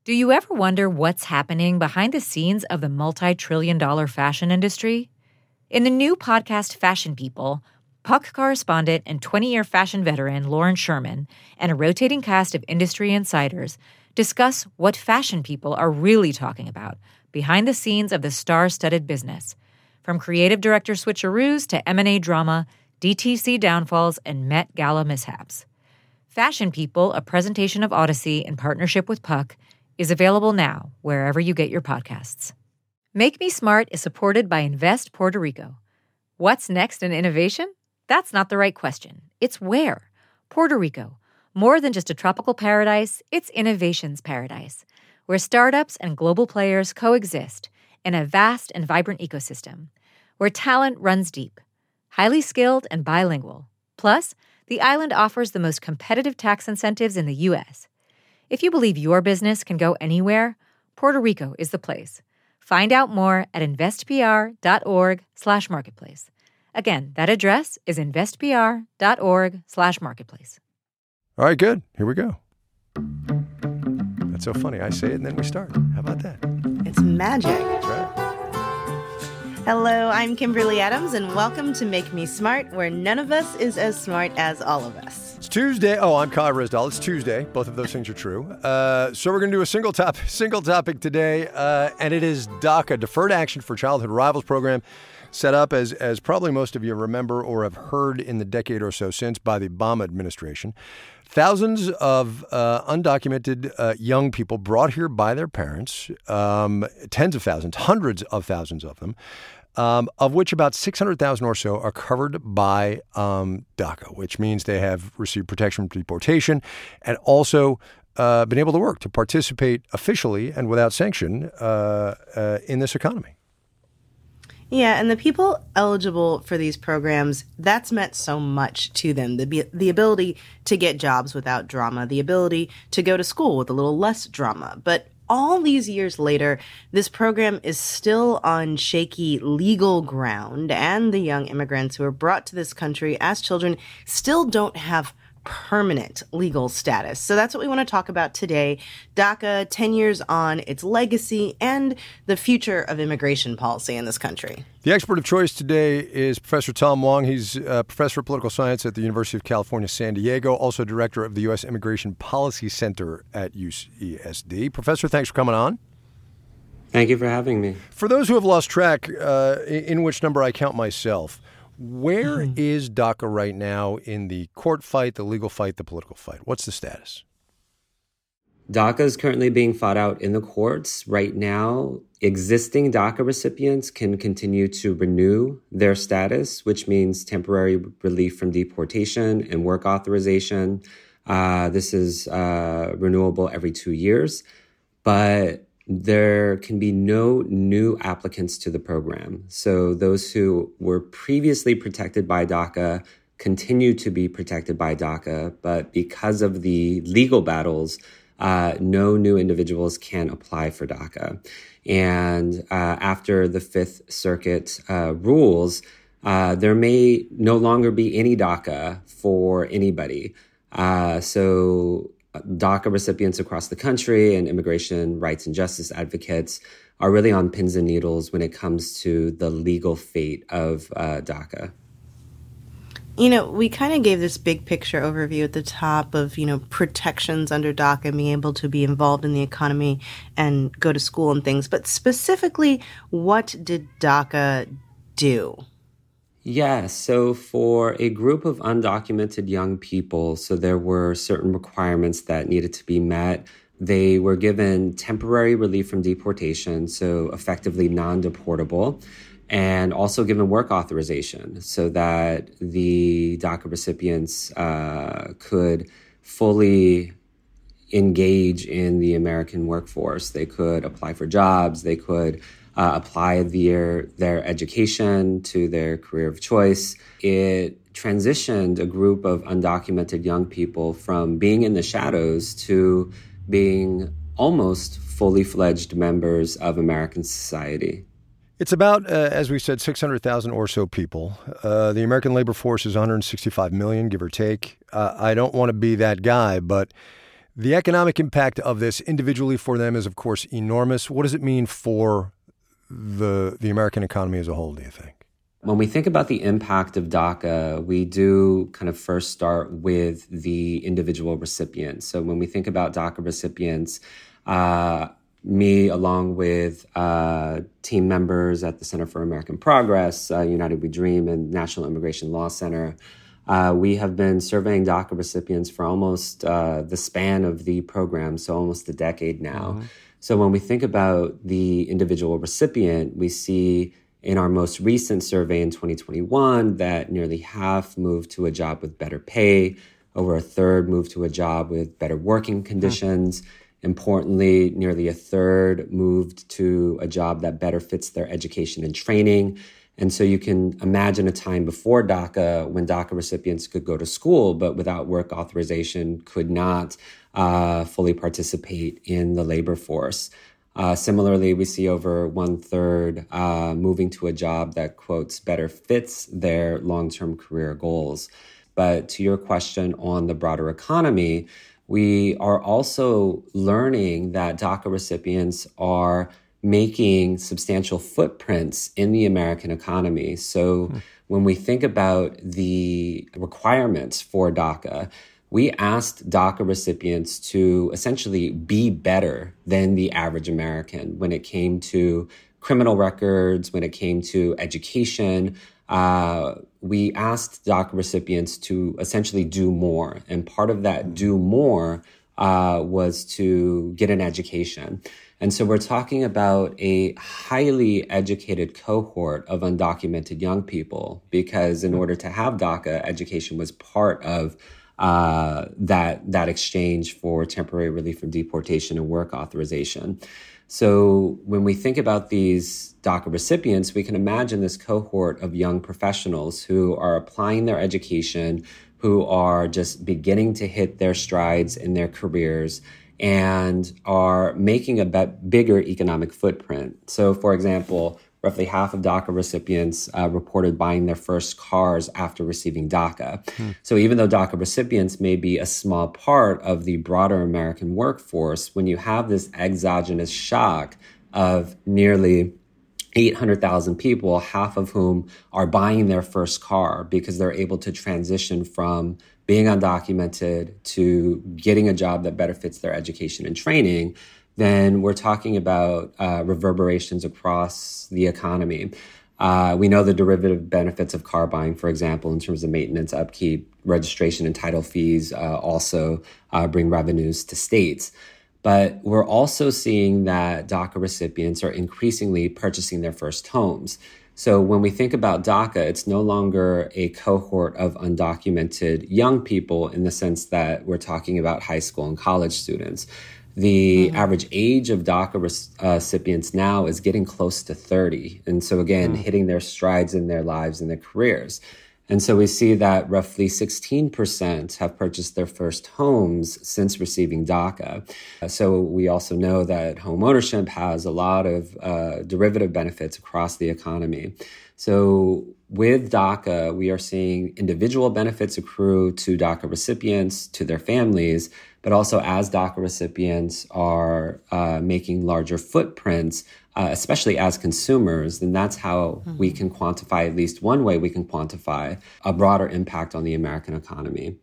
Do you ever wonder what's happening behind the scenes of the multi-trillion-dollar fashion industry? In the new podcast Fashion People, Puck correspondent and 20-year fashion veteran Lauren Sherman and a rotating cast of industry insiders discuss what fashion people are really talking about behind the scenes of the star-studded business, from creative director switcheroos to M&A drama, DTC downfalls, and Met Gala mishaps. Fashion People, a presentation of Odyssey in partnership with Puck, is available now wherever you get your podcasts. Make Me Smart is supported by Invest Puerto Rico. What's next in innovation? That's not the right question. It's where. Puerto Rico. More than just a tropical paradise, it's innovation's paradise, where startups and global players coexist in a vast and vibrant ecosystem, where talent runs deep, highly skilled and bilingual. Plus, the island offers the most competitive tax incentives in the U.S. If you believe your business can go anywhere, Puerto Rico is the place. Find out more at investpr.org/marketplace. Again, that address is investpr.org/marketplace. All right, good. Here we go. That's so funny. I say it and then we start. How about that? It's magic. That's right. Hello, I'm Kimberly Adams, and welcome to Make Me Smart, where none of us is as smart as all of us. It's Tuesday. Oh, I'm Kyle Risdall. It's Tuesday. Both of those things are true. So we're going to do a single topic today, and it is DACA, Deferred Action for Childhood Arrivals program, set up, as probably most of you remember or have heard in the decade or so since, by the Obama administration. Thousands of undocumented young people brought here by their parents, tens of thousands, hundreds of thousands of them, of which about 600,000 or so are covered by DACA, which means they have received protection from deportation and also been able to work, to participate officially and without sanction in this economy. Yeah, and the people eligible for these programs, that's meant so much to them. The ability to get jobs without drama, the ability to go to school with a little less drama. But all these years later, this program is still on shaky legal ground, and the young immigrants who are brought to this country as children still don't have permanent legal status. So that's what we want to talk about today. DACA, 10 years on, its legacy, and the future of immigration policy in this country. The expert of choice today is Professor Tom Wong. He's a professor of political science at the University of California, San Diego, also director of the U.S. Immigration Policy Center at UCSD. Professor, thanks for coming on. Thank you for having me. For those who have lost track, in which number I count myself, where is DACA right now in the court fight, the legal fight, the political fight? What's the status? DACA is currently being fought out in the courts. Right now, existing DACA recipients can continue to renew their status, which means temporary relief from deportation and work authorization. This is renewable every 2 years, but there can be no new applicants to the program. So those who were previously protected by DACA continue to be protected by DACA, but because of the legal battles, no new individuals can apply for DACA. And after the Fifth Circuit rules, there may no longer be any DACA for anybody. So DACA recipients across the country and immigration rights and justice advocates are really on pins and needles when it comes to the legal fate of DACA. You know, we kind of gave this big picture overview at the top of, protections under DACA and being able to be involved in the economy and go to school and things. But specifically, what did DACA do? Yeah, so for a group of undocumented young people, so there were certain requirements that needed to be met. They were given temporary relief from deportation, so effectively non-deportable, and also given work authorization so that the DACA recipients could fully engage in the American workforce. They could apply for jobs, they could apply their education to their career of choice. It transitioned a group of undocumented young people from being in the shadows to being almost fully fledged members of American society. It's about, as we said, 600,000 or so people. The American labor force is 165 million, give or take. I don't want to be that guy, but The economic impact of this individually for them is, of course, enormous. What does it mean for the American economy as a whole, do you think? When we think about the impact of DACA, we do kind of first start with the individual recipients. So when we think about DACA recipients, me, along with team members at the Center for American Progress, United We Dream, and National Immigration Law Center, we have been surveying DACA recipients for almost the span of the program, so almost a decade now. Mm-hmm. So when we think about the individual recipient, we see in our most recent survey in 2021 that nearly half moved to a job with better pay, over a third moved to a job with better working conditions. Mm-hmm. Importantly, nearly a third moved to a job that better fits their education and training. And so you can imagine a time before DACA when DACA recipients could go to school, but without work authorization could not fully participate in the labor force. Similarly, we see over 1/3 moving to a job that, quotes, better fits their long-term career goals. But to your question on the broader economy, we are also learning that DACA recipients are making substantial footprints in the American economy. So when we think about the requirements for DACA, we asked DACA recipients to essentially be better than the average American when it came to criminal records, when it came to education. We asked DACA recipients to essentially do more. And part of that do more was to get an education. And so we're talking about a highly educated cohort of undocumented young people, because in order to have DACA, education was part of that exchange for temporary relief from deportation and work authorization. So when we think about these DACA recipients, we can imagine this cohort of young professionals who are applying their education, who are just beginning to hit their strides in their careers and are making a bigger economic footprint. So, for example, roughly half of DACA recipients reported buying their first cars after receiving DACA. So even though DACA recipients may be a small part of the broader American workforce, when you have this exogenous shock of nearly 800,000 people, half of whom are buying their first car because they're able to transition from being undocumented to getting a job that better fits their education and training, then we're talking about reverberations across the economy. We know the derivative benefits of car buying, for example, in terms of maintenance, upkeep, registration, and title fees also bring revenues to states. But we're also seeing that DACA recipients are increasingly purchasing their first homes. So when we think about DACA, it's no longer a cohort of undocumented young people in the sense that we're talking about high school and college students. The average age of DACA recipients now is getting close to 30. And so again, hitting their strides in their lives and their careers. And so we see that roughly 16% have purchased their first homes since receiving DACA. So we also know that home ownership has a lot of derivative benefits across the economy. So with DACA, we are seeing individual benefits accrue to DACA recipients, to their families, but also as DACA recipients are making larger footprints, especially as consumers, then that's how we can quantify, at least one way we can quantify a broader impact on the American economy.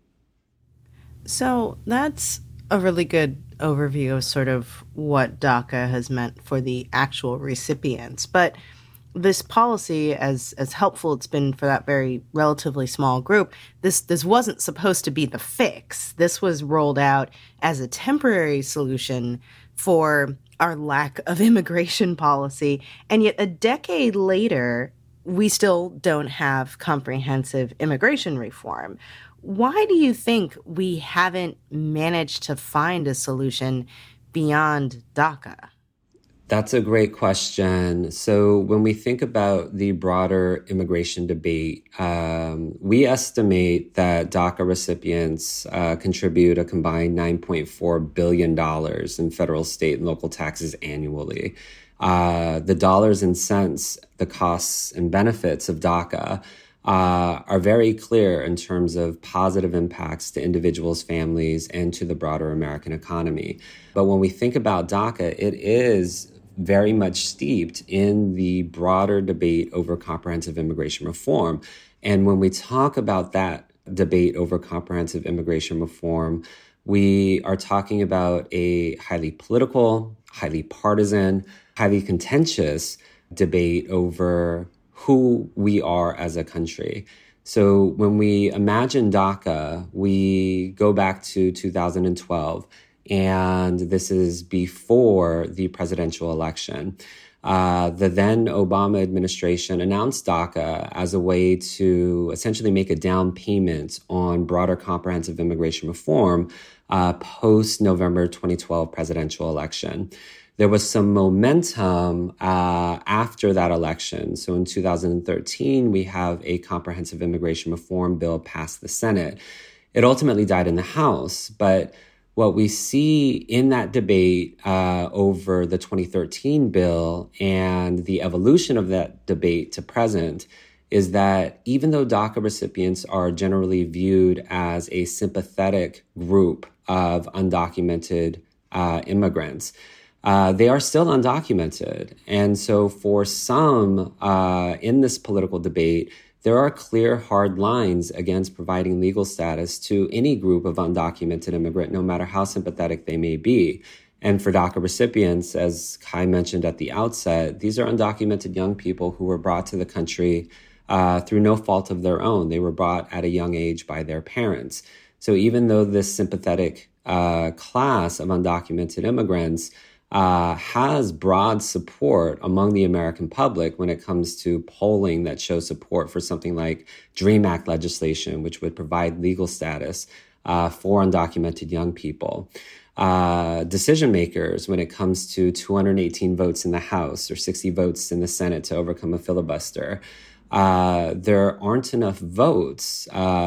So that's a really good overview of sort of what DACA has meant for the actual recipients. But this policy, as helpful it's been for that very relatively small group, this wasn't supposed to be the fix. This was rolled out as a temporary solution for our lack of immigration policy. And yet a decade later, we still don't have comprehensive immigration reform. Why do you think we haven't managed to find a solution beyond DACA? That's a great question. So when we think about the broader immigration debate, we estimate that DACA recipients contribute a combined $9.4 billion in federal, state, and local taxes annually. The dollars and cents, the costs and benefits of DACA are very clear in terms of positive impacts to individuals, families, and to the broader American economy. But when we think about DACA, it is very much steeped in the broader debate over comprehensive immigration reform. And when we talk about that debate over comprehensive immigration reform, we are talking about a highly political, highly partisan, highly contentious debate over who we are as a country. So when we imagine DACA, we go back to 2012, and this is before the presidential election. The then Obama administration announced DACA as a way to essentially make a down payment on broader comprehensive immigration reform post-November 2012 presidential election. There was some momentum after that election. So in 2013, we have a comprehensive immigration reform bill passed the Senate. It ultimately died in the House, but what we see in that debate over the 2013 bill and the evolution of that debate to present is that even though DACA recipients are generally viewed as a sympathetic group of undocumented immigrants, they are still undocumented. And so for some in this political debate, there are clear, hard lines against providing legal status to any group of undocumented immigrant, no matter how sympathetic they may be. And for DACA recipients, as Kai mentioned at the outset, these are undocumented young people who were brought to the country through no fault of their own. They were brought at a young age by their parents. So even though this sympathetic class of undocumented immigrants has broad support among the American public when it comes to polling that shows support for something like DREAM Act legislation, which would provide legal status for undocumented young people. Decision makers, when it comes to 218 votes in the House or 60 votes in the Senate to overcome a filibuster, there aren't enough votes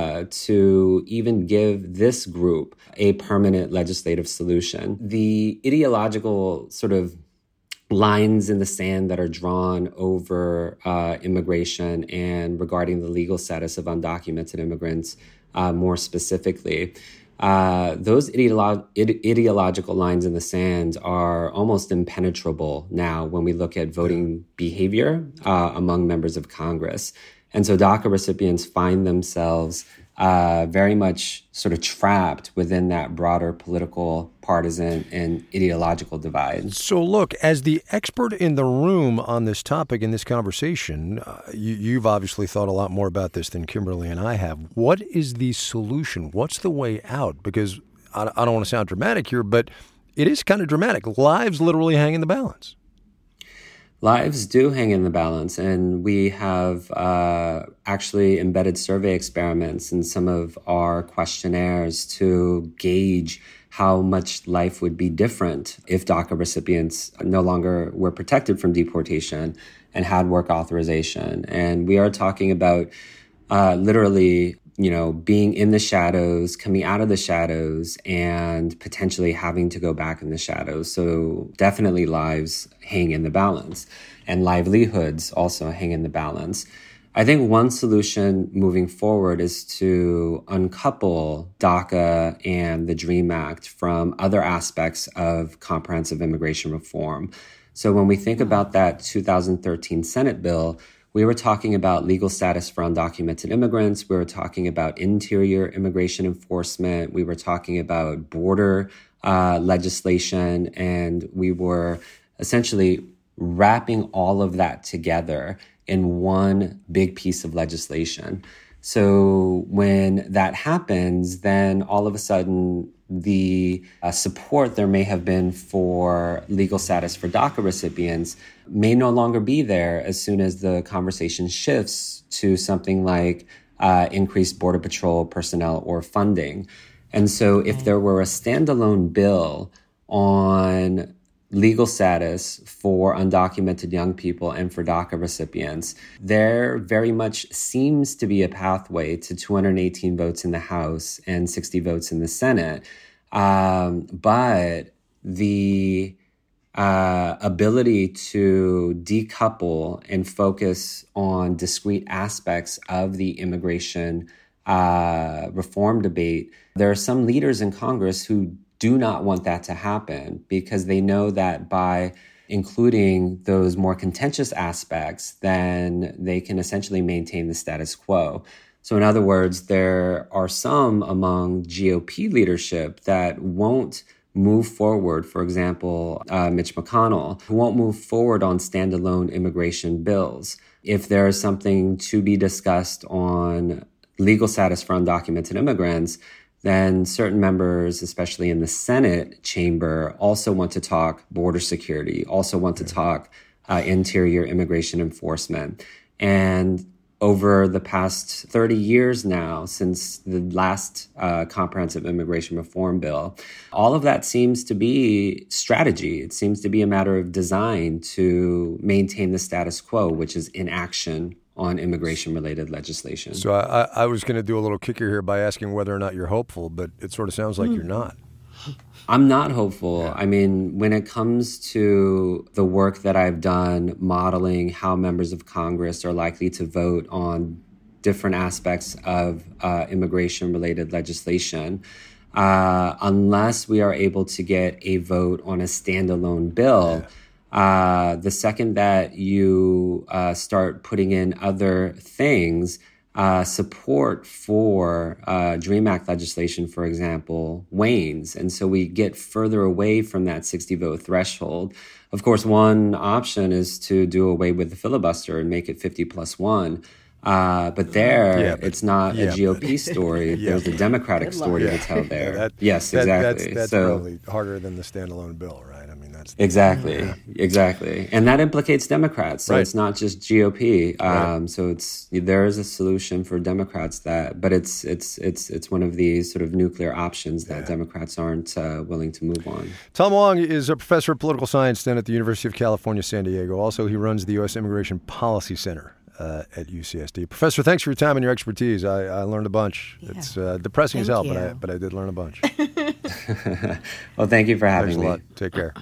to even give this group a permanent legislative solution. The ideological sort of lines in the sand that are drawn over immigration and regarding the legal status of undocumented immigrants more specifically, those ideological lines in the sand are almost impenetrable now when we look at voting behavior among members of Congress. And so DACA recipients find themselves very much sort of trapped within that broader political, partisan, and ideological divide. So look, as the expert in the room on this topic in this conversation, you've obviously thought a lot more about this than Kimberly and I have. What is the solution? What's the way out? Because I don't want to sound dramatic here, but it is kind of dramatic. Lives literally hang in the balance. Lives do hang in the balance, and we have actually embedded survey experiments in some of our questionnaires to gauge how much life would be different if DACA recipients no longer were protected from deportation and had work authorization. And we are talking about literally, being in the shadows, coming out of the shadows, and potentially having to go back in the shadows. So definitely lives hang in the balance, and livelihoods also hang in the balance. I think one solution moving forward is to uncouple DACA and the DREAM Act from other aspects of comprehensive immigration reform. So when we think about that 2013 Senate bill, we were talking about legal status for undocumented immigrants. We were talking about interior immigration enforcement. We were talking about border legislation. And we were essentially wrapping all of that together in one big piece of legislation. So when that happens, then all of a sudden, the support there may have been for legal status for DACA recipients may no longer be there as soon as the conversation shifts to something like increased Border Patrol personnel or funding. And so if there were a standalone bill on legal status for undocumented young people and for DACA recipients, there very much seems to be a pathway to 218 votes in the House and 60 votes in the Senate. But the ability to decouple and focus on discrete aspects of the immigration reform debate. There are some leaders in Congress who do not want that to happen because they know that by including those more contentious aspects, then they can essentially maintain the status quo. So in other words, there are some among GOP leadership that won't move forward, for example, Mitch McConnell, who won't move forward on standalone immigration bills. If there is something to be discussed on legal status for undocumented immigrants, then certain members, especially in the Senate chamber, also want to talk border security, also want to talk interior immigration enforcement. And over the past 30 years now, since the last comprehensive immigration reform bill, all of that seems to be strategy. It seems to be a matter of design to maintain the status quo, which is inaction on immigration-related legislation. So I was going to do a little kicker here by asking whether or not you're hopeful, but it sort of sounds like you're not. I'm not hopeful. I mean, when it comes to the work that I've done modeling how members of Congress are likely to vote on different aspects of immigration-related legislation, unless we are able to get a vote on a standalone bill, the second that you start putting in other things, support for DREAM Act legislation, for example, wanes. And so we get further away from that 60-vote threshold. Of course, one option is to do away with the filibuster and make it 50+1. But it's not a GOP story. There's a Democratic story to tell there. Exactly. That's probably harder than the standalone bill, right? I mean, that's exactly. And that implicates Democrats. So it's not just GOP. So there is a solution for Democrats but it's one of these sort of nuclear options that Democrats aren't willing to move on. Tom Wong is a professor of political science then at the University of California, San Diego. Also, he runs the U.S. Immigration Policy Center at UCSD. Professor, thanks for your time and your expertise. I learned a bunch. Yeah. It's depressing as hell, but I did learn a bunch. Well, thank you for having me. Thanks a lot. Take care.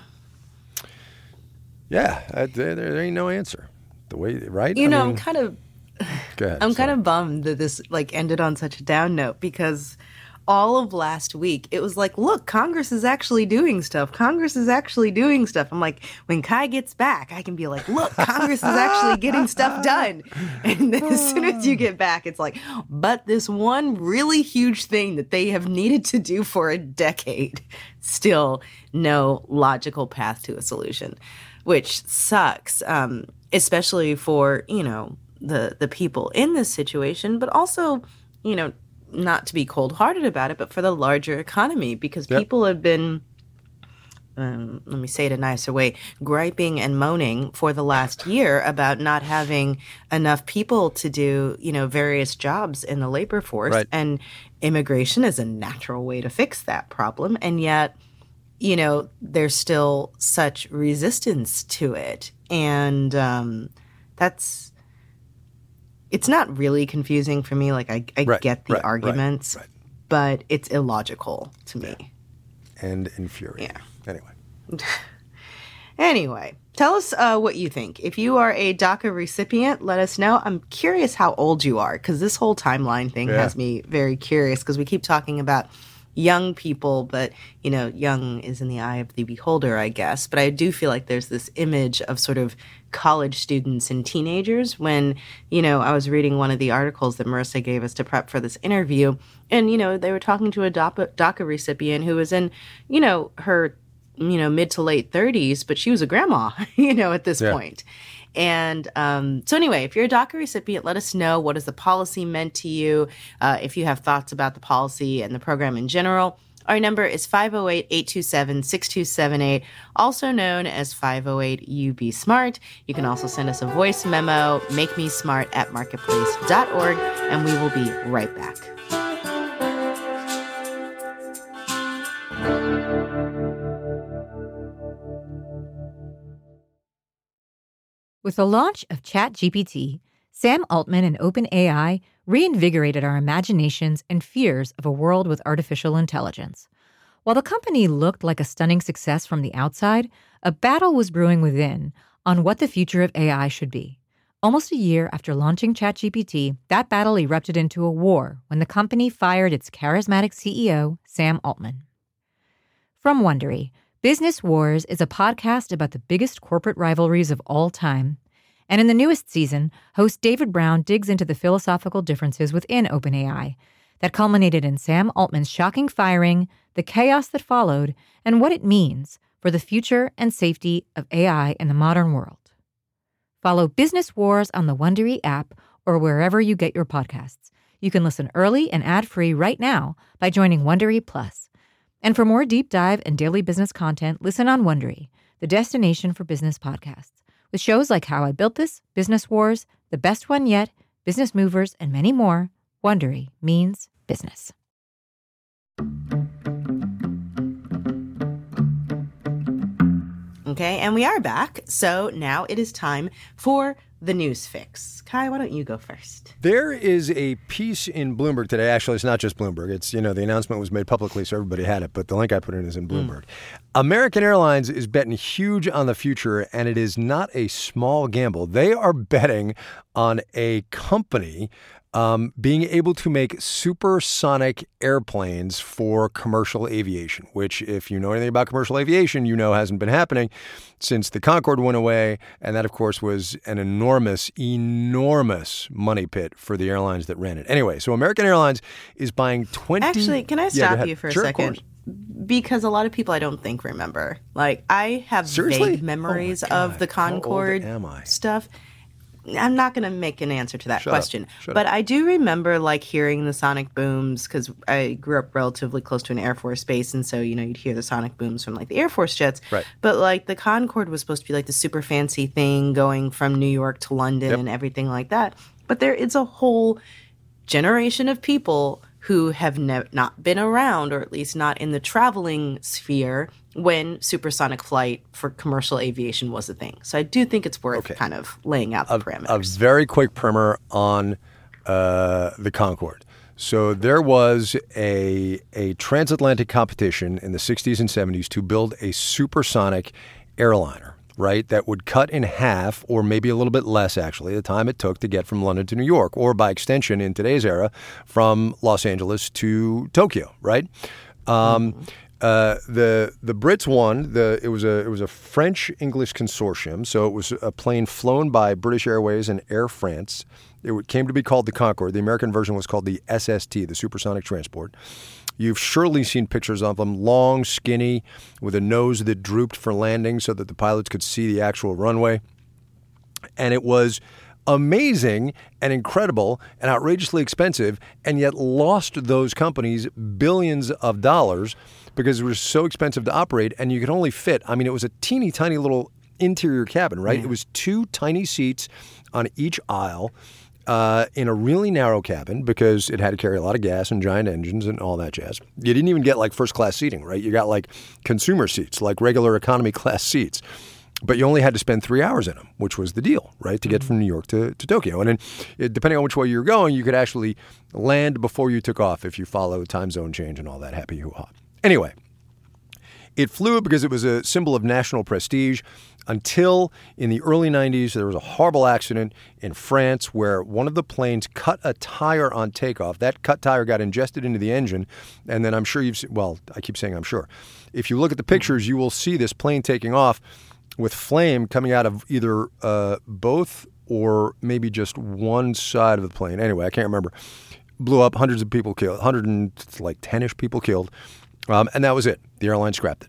Yeah, there ain't no answer. The way, right? I'm kind of go ahead, I'm kind of bummed that this ended on such a down note because all of last week, it was like, look, Congress is actually doing stuff. Congress is actually doing stuff. I'm like, when Kai gets back, I can be like, look, Congress is actually getting stuff done. And then as soon as you get back, it's like, but this one really huge thing that they have needed to do for a decade, still no logical path to a solution, which sucks, especially for, the people in this situation, but also, not to be cold-hearted about it, but for the larger economy, because people have been, let me say it a nicer way, griping and moaning for the last year about not having enough people to do, various jobs in the labor force. Right. And immigration is a natural way to fix that problem. And yet, there's still such resistance to it. And it's not really confusing for me. Like, I get the arguments, but it's illogical to me. And infuriating. Yeah. Anyway, tell us what you think. If you are a DACA recipient, let us know. I'm curious how old you are, because this whole timeline thing has me very curious, because we keep talking about young people, but, young is in the eye of the beholder, I guess. But I do feel like there's this image of sort of college students and teenagers when, I was reading one of the articles that Marissa gave us to prep for this interview, and, they were talking to a DACA recipient who was in, her, mid to late 30s, but she was a grandma, at this point. And so anyway, if you're a DACA recipient, let us know, what has the policy meant to you? If you have thoughts about the policy and the program in general, our number is 508-827-6278, also known as 508-UB-SMART. You can also send us a voice memo, makemesmart@marketplace.org, and we will be right back. With the launch of ChatGPT, Sam Altman and OpenAI reinvigorated our imaginations and fears of a world with artificial intelligence. While the company looked like a stunning success from the outside, a battle was brewing within on what the future of AI should be. Almost a year after launching ChatGPT, that battle erupted into a war when the company fired its charismatic CEO, Sam Altman. From Wondery, Business Wars is a podcast about the biggest corporate rivalries of all time. And in the newest season, host David Brown digs into the philosophical differences within OpenAI that culminated in Sam Altman's shocking firing, the chaos that followed, and what it means for the future and safety of AI in the modern world. Follow Business Wars on the Wondery app or wherever you get your podcasts. You can listen early and ad-free right now by joining Wondery Plus. And for more deep dive and daily business content, listen on Wondery, the destination for business podcasts, with shows like How I Built This, Business Wars, The Best One Yet, Business Movers, and many more. Wondery means business. Okay, and we are back. So now it is time for the news fix. Kai, why don't you go first? There is a piece in Bloomberg today. Actually, it's not just Bloomberg. It's, the announcement was made publicly, so everybody had it. But the link I put in is in Bloomberg. American Airlines is betting huge on the future, and it is not a small gamble. They are betting on a company being able to make supersonic airplanes for commercial aviation, which, if you know anything about commercial aviation, hasn't been happening since the Concorde went away. And that, of course, was an enormous money pit for the airlines that ran it. Anyway, so American Airlines is buying 20... Actually, can I stop you for a second? Because a lot of people I don't think remember. Like, I have vague memories of the Concorde stuff. I'm not going to make an answer to that question. But I do remember hearing the sonic booms because I grew up relatively close to an Air Force base. And so, you'd hear the sonic booms from the Air Force jets. Right. But the Concorde was supposed to be the super fancy thing going from New York to London and everything like that. But it's a whole generation of people who have not been around, or at least not in the traveling sphere, when supersonic flight for commercial aviation was a thing. So I do think it's worth kind of laying out the parameters. A very quick primer on the Concorde. So there was a transatlantic competition in the 60s and 70s to build a supersonic airliner, right, that would cut in half, or maybe a little bit less, actually, the time it took to get from London to New York, or by extension in today's era, from Los Angeles to Tokyo, right? The Brits won. It was a French-English consortium, so it was a plane flown by British Airways and Air France. It came to be called the Concorde. The American version was called the SST, the Supersonic Transport. You've surely seen pictures of them, long, skinny, with a nose that drooped for landing so that the pilots could see the actual runway. And it was amazing and incredible and outrageously expensive, and yet lost those companies billions of dollars because it was so expensive to operate, and you could only fit, it was a teeny tiny little interior cabin, right? Yeah. It was 2 tiny seats on each aisle in a really narrow cabin because it had to carry a lot of gas and giant engines and all that jazz. You didn't even get first class seating, right? You got consumer seats, regular economy class seats. But you only had to spend 3 hours in them, which was the deal, right, to get from New York to Tokyo. And then, depending on which way you were going, you could actually land before you took off if you follow time zone change and all that happy hoo-ha. Anyway, it flew because it was a symbol of national prestige until in the early 90s, there was a horrible accident in France where one of the planes cut a tire on takeoff. That cut tire got ingested into the engine. And then I'm sure you've seen, well, I keep saying I'm sure. If you look at the pictures, you will see this plane taking off with flame coming out of either both or maybe just one side of the plane. Anyway, I can't remember. Blew up, hundreds of people killed, 110-ish people killed. And that was it. The airline scrapped it.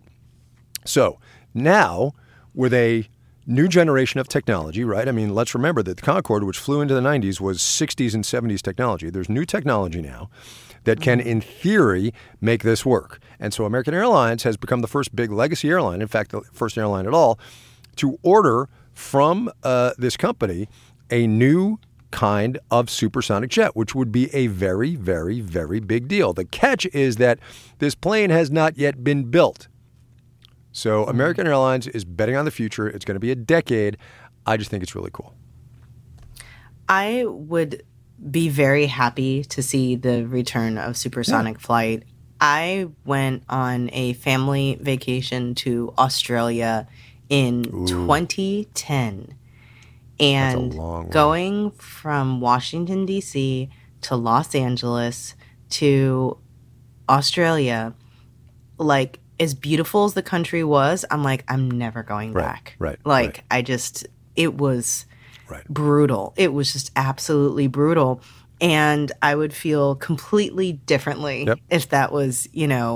So now, with a new generation of technology, right? Let's remember that the Concorde, which flew into the 90s, was 60s and 70s technology. There's new technology now that can, in theory, make this work. And so American Airlines has become the first big legacy airline, in fact, the first airline at all, to order from this company a new kind of supersonic jet, which would be a very, very, very big deal. The catch is that this plane has not yet been built. So American Airlines is betting on the future. It's going to be a decade. I just think it's really cool. I would be very happy to see the return of supersonic flight. I went on a family vacation to Australia in 2010. And That's a long way. going from Washington, D.C. to Los Angeles to Australia, like, as beautiful as the country was, I'm like, I'm never going back. Right. Like, it was brutal. It was just absolutely brutal. And I would feel completely differently if that was,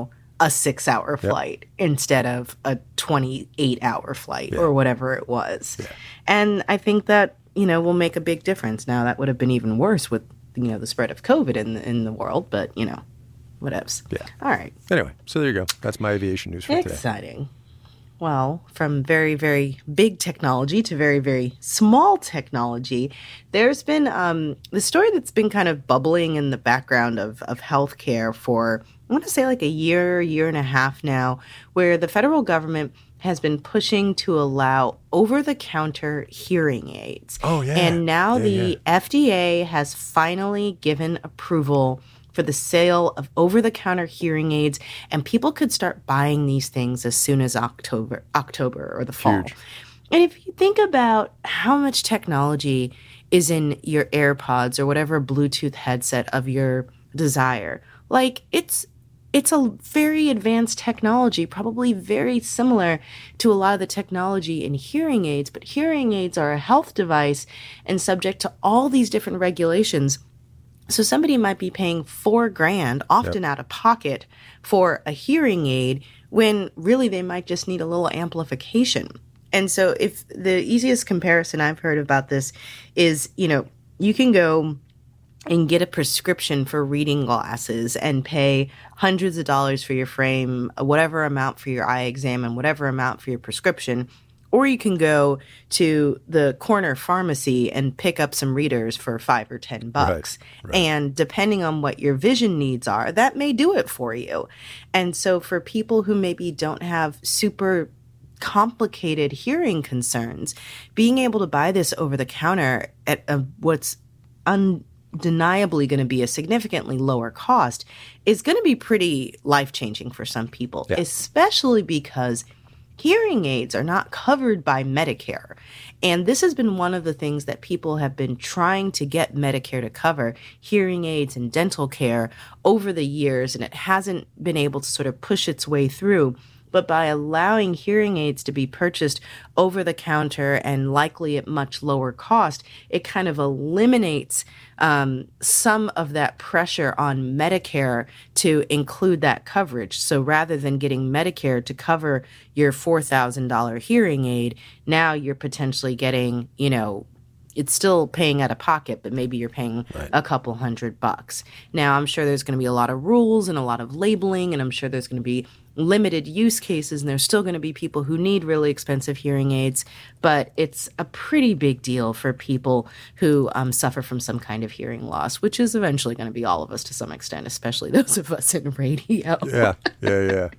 a 6-hour flight instead of a 28-hour flight or whatever it was. Yeah. And I think that, will make a big difference. Now, that would have been even worse with, the spread of COVID in the world, but, whatevs. Yeah. All right. Anyway, so there you go. That's my aviation news for today. Exciting. Well, from very, very big technology to very, very small technology, there's been the story that's been kind of bubbling in the background of healthcare for, I want to say, like a year and a half now, where the federal government has been pushing to allow over-the-counter hearing aids. Oh, yeah. And now the FDA has finally given approval for the sale of over-the-counter hearing aids, and people could start buying these things as soon as October or the fall. Huge. And if you think about how much technology is in your AirPods or whatever Bluetooth headset of your desire, like it's a very advanced technology, probably very similar to a lot of the technology in hearing aids, but hearing aids are a health device and subject to all these different regulations. So somebody might be paying $4,000, often out of pocket, for a hearing aid when really they might just need a little amplification. And so if the easiest comparison I've heard about this is, you can go and get a prescription for reading glasses and pay hundreds of dollars for your frame, whatever amount for your eye exam and whatever amount for your prescription. Or you can go to the corner pharmacy and pick up some readers for $5 or $10. Right. And depending on what your vision needs are, that may do it for you. And so for people who maybe don't have super complicated hearing concerns, being able to buy this over the counter at what's undeniably going to be a significantly lower cost is going to be pretty life-changing for some people, especially because hearing aids are not covered by Medicare. And this has been one of the things that people have been trying to get Medicare to cover, hearing aids and dental care, over the years, and it hasn't been able to sort of push its way through. But by allowing hearing aids to be purchased over the counter and likely at much lower cost, it kind of eliminates some of that pressure on Medicare to include that coverage. So rather than getting Medicare to cover your $4,000 hearing aid, now you're potentially getting, it's still paying out of pocket, but maybe you're paying a couple $100. Now, I'm sure there's going to be a lot of rules and a lot of labeling, and I'm sure there's going to be limited use cases, and there's still going to be people who need really expensive hearing aids, but it's a pretty big deal for people who suffer from some kind of hearing loss, which is eventually going to be all of us to some extent, especially those of us in radio. Yeah.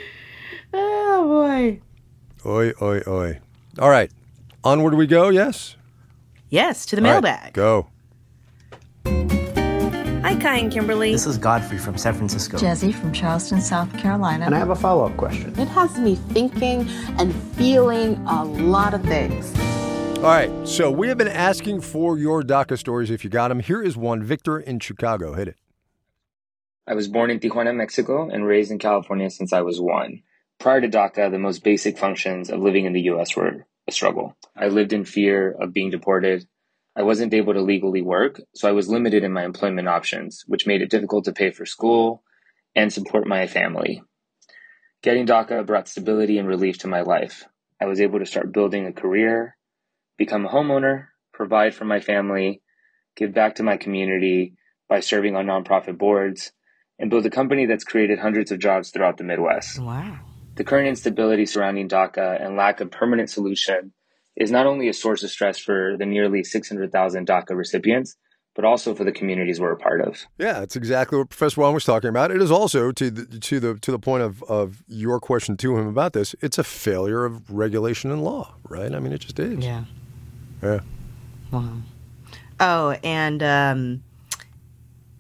Oh, boy. Oi, oi, oi. All right. Onward we go, yes? Yes, to the mailbag. Right, go. Hi, Kai and Kimberly. This is Godfrey from San Francisco. Jesse from Charleston, South Carolina. And I have a follow-up question. It has me thinking and feeling a lot of things. All right, so we have been asking for your DACA stories if you got them. Here is one. Victor in Chicago. Hit it. I was born in Tijuana, Mexico, and raised in California since I was 1. Prior to DACA, the most basic functions of living in the U.S. were a struggle. I lived in fear of being deported. I wasn't able to legally work, so I was limited in my employment options, which made it difficult to pay for school and support my family. Getting DACA brought stability and relief to my life. I was able to start building a career, become a homeowner, provide for my family, give back to my community by serving on nonprofit boards, and build a company that's created hundreds of jobs throughout the Midwest. Wow. The current instability surrounding DACA and lack of permanent solution is not only a source of stress for the nearly 600,000 DACA recipients, but also for the communities we're a part of. Yeah, that's exactly what Professor Wong was talking about. It is also, to the point of your question to him about this, it's a failure of regulation and law, right? I mean, it just is. Yeah. Wow. Oh, and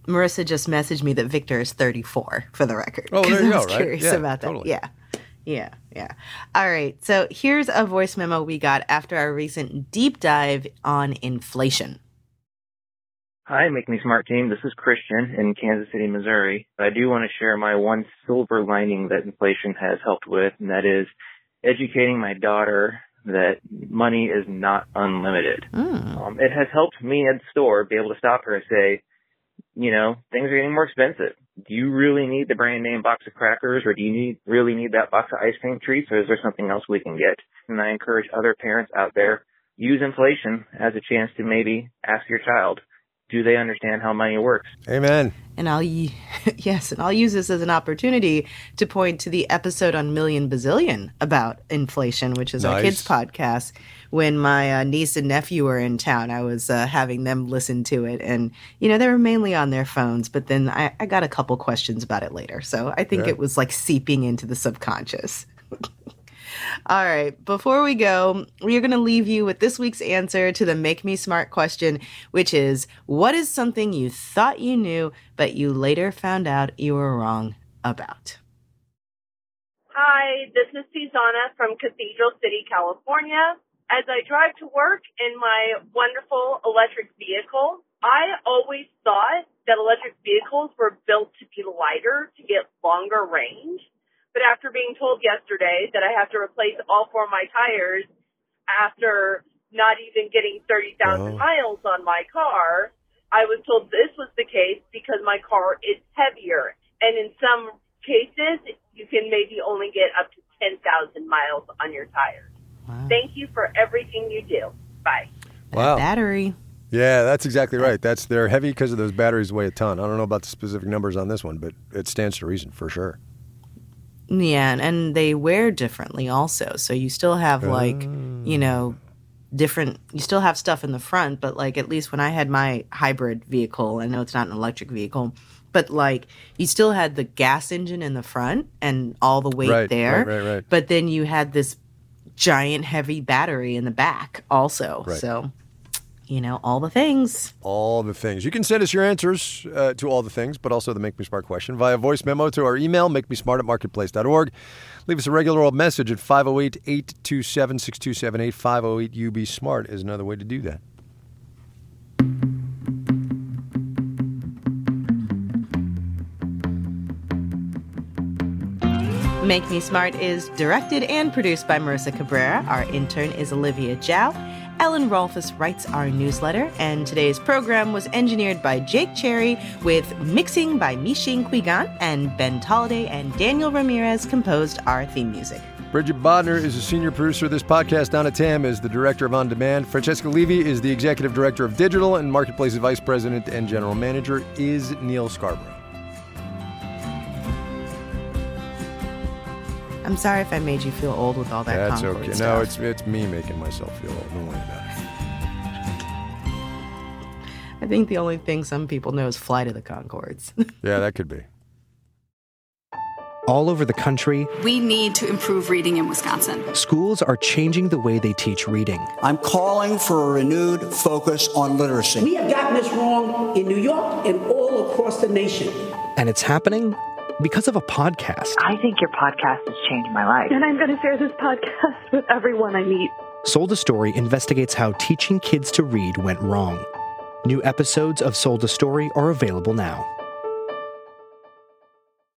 Marissa just messaged me that Victor is 34, for the record. Oh, there you go, I was right? curious about that. Totally. Yeah. All right. So here's a voice memo we got after our recent deep dive on inflation. Hi, Make Me Smart team. This is Christian in Kansas City, Missouri. I do want to share my one silver lining that inflation has helped with, and that is educating my daughter that money is not unlimited. It has helped me at the store be able to stop her and say, things are getting more expensive. Do you really need the brand name box of crackers, or do you really need that box of ice cream treats, or is there something else we can get? And I encourage other parents out there, use inflation as a chance to maybe ask your child, do they understand how money works? Amen. And I'll use this as an opportunity to point to the episode on Million Bazillion about inflation, which is our kids' podcast. When my niece and nephew were in town, I was having them listen to it. And, they were mainly on their phones, but then I got a couple questions about it later. So I think it was like seeping into the subconscious. All right, before we go, we are going to leave you with this week's answer to the Make Me Smart question, which is, what is something you thought you knew, but you later found out you were wrong about? Hi, this is Susanna from Cathedral City, California. As I drive to work in my wonderful electric vehicle, I always thought that electric vehicles were built to be lighter to get longer range. But after being told yesterday that I have to replace all 4 of my tires after not even getting 30,000 miles on my car, I was told this was the case because my car is heavier. And in some cases, you can maybe only get up to 10,000 miles on your tires. Wow. Thank you for everything you do. Bye. Wow. Battery. Yeah, that's exactly right. They're heavy because of those batteries weigh a ton. I don't know about the specific numbers on this one, but it stands to reason for sure. Yeah, and they wear differently also. So you still have different, you still have stuff in the front, but like at least when I had my hybrid vehicle, I know it's not an electric vehicle, but like you still had the gas engine in the front and all the weight there. Right. But then you had this giant heavy battery in the back also. Right. So, all the things. All the things. You can send us your answers to all the things, but also the Make Me Smart question via voice memo to our email, makemesmart@marketplace.org. Leave us a regular old message at 508-827-6278. 508-UB-SMART is another way to do that. Make Me Smart is directed and produced by Marissa Cabrera. Our intern is Olivia Zhao. Ellen Rolfus writes our newsletter, and today's program was engineered by Jake Cherry with mixing by Mixing Quigan, and Ben Tolliday and Daniel Ramirez composed our theme music. Bridget Bodner is a senior producer of this podcast. Donna Tam is the director of On Demand. Francesca Levy is the executive director of digital, and Marketplace's vice president and general manager is Neil Scarborough. I'm sorry if I made you feel old with all that Concord okay. stuff. No, it's me making myself feel old. Don't worry about it. I think the only thing some people know is Flight of the Conchords. Yeah, that could be. All over the country, we need to improve reading in Wisconsin. Schools are changing the way they teach reading. I'm calling for a renewed focus on literacy. We have gotten this wrong in New York and all across the nation. And it's happening because of a podcast. I think your podcast has changed my life. And I'm going to share this podcast with everyone I meet. Sold a Story investigates how teaching kids to read went wrong. New episodes of Sold a Story are available now.